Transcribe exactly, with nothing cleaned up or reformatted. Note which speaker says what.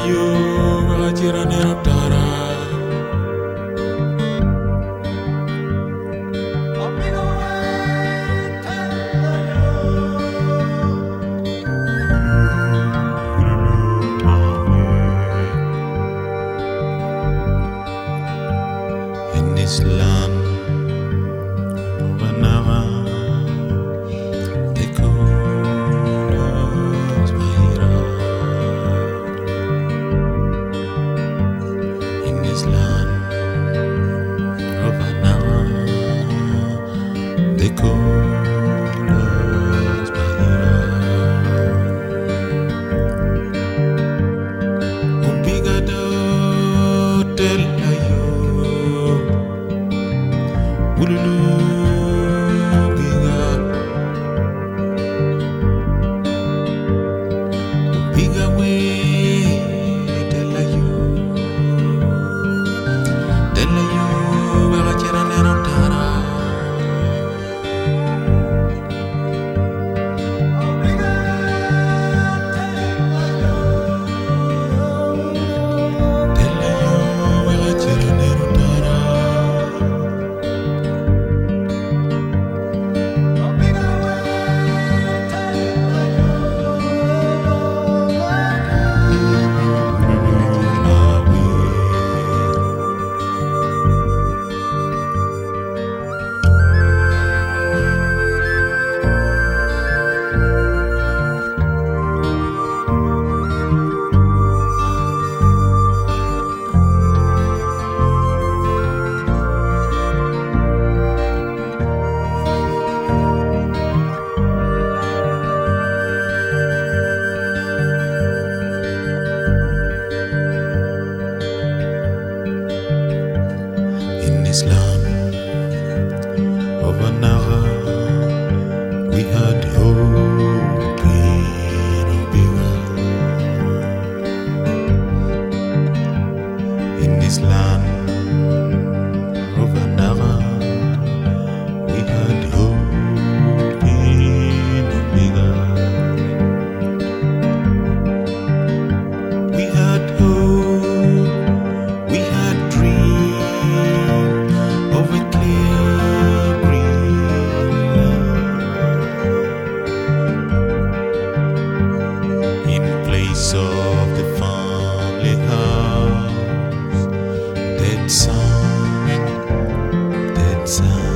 Speaker 1: yo vakachirane raptara. In this land of Anara, they call us Bahira. In this land of Anara, they call us Bahira. Obrigado del ayo, ululu biga, biga we del ayo, del ayo vakachirane raptara. In this land of Anara, we had hope in Obiwa. In this land of Anara, we had hope in Obiwa. We had hope, we had dreams of a clear green land. In place of the family house, dead sun, dead sun.